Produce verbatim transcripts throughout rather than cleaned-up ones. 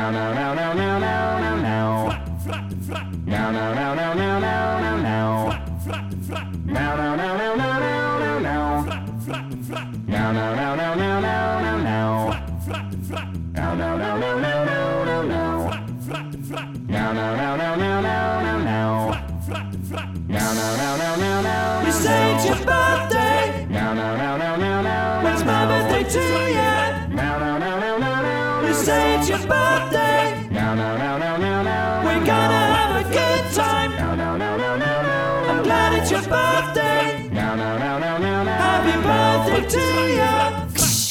You say it's your birthday. When's my birthday to you? You say it's your birthday. We're gonna have a good time. I'm glad it's your birthday. Happy birthday to you.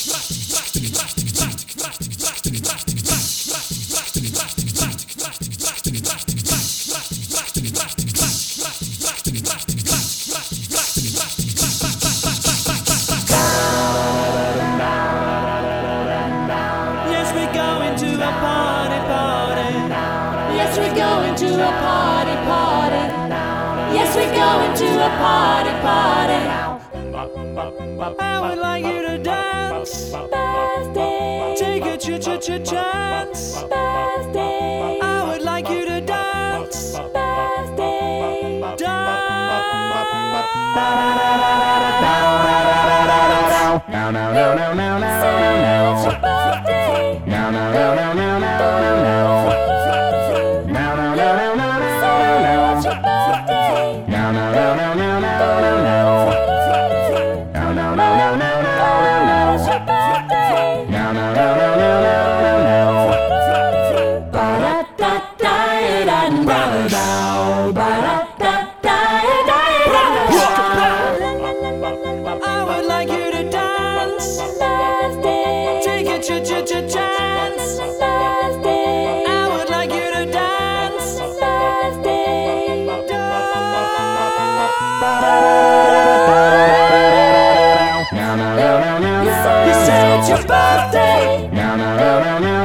Yes, we're going to a party, party. Yes, we're going to a party, party. Yes, we're going to a party, party. I would like you to dance. Birthday, Take a ch ch ch chance. birthday, I would like you to dance. birthday. I would like you to dance. Take a ch ch ch chance. I would like you to dance. You say it's your birthday.